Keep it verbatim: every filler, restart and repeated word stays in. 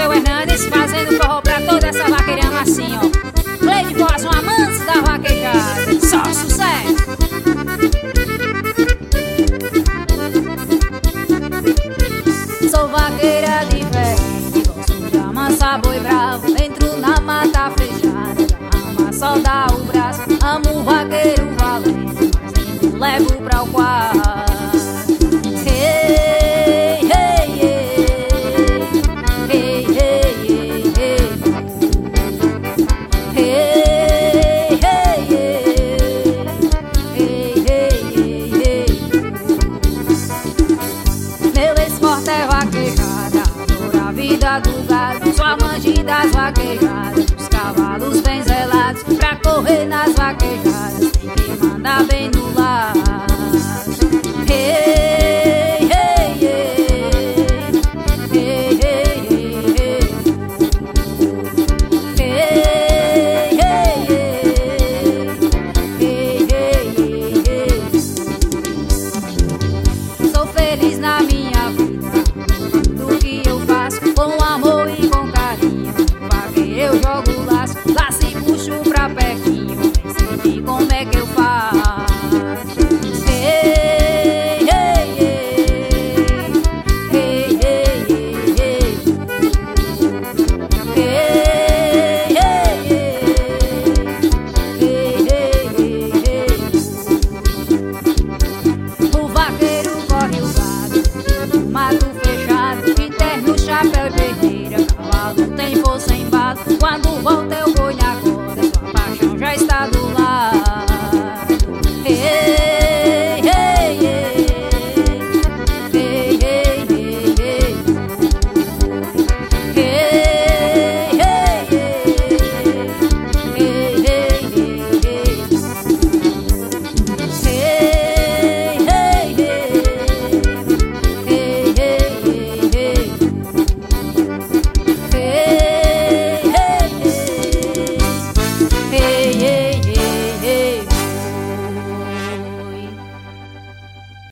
seu Hernandes, fazendo forró pra toda essa vaqueirama assim, ó. Play de voz, um amante da vaquejada. Só sucesso. Sou vaqueira de velho, gosto de amassar boi bravo. Entro na mata fechada, ama só dá o braço. Amo o vaqueiro valente, mas não levo pra o quarto. Do gado, sou amante das vaquejadas, dos cavalos bem zelados. Pra correr nas vaquejadas tem que mandar bem no laço. Hey, hey, hey, hey, hey, hey, hey, hey, hey, hey, hey. Sou feliz na minha